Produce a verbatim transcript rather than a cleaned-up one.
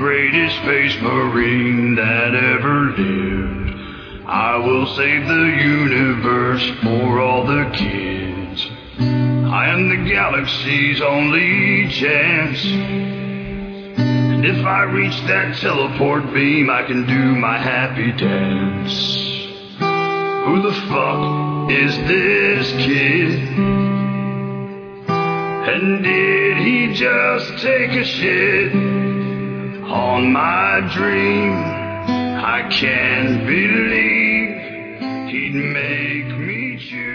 greatest space marine that ever lived. I will save the universe for all the kids. I am the galaxy's only chance. And if I reach that teleport beam, I can do my happy dance. Who the fuck is this kid? And did he just take a shit on my dream? I can't believe he'd make me choose.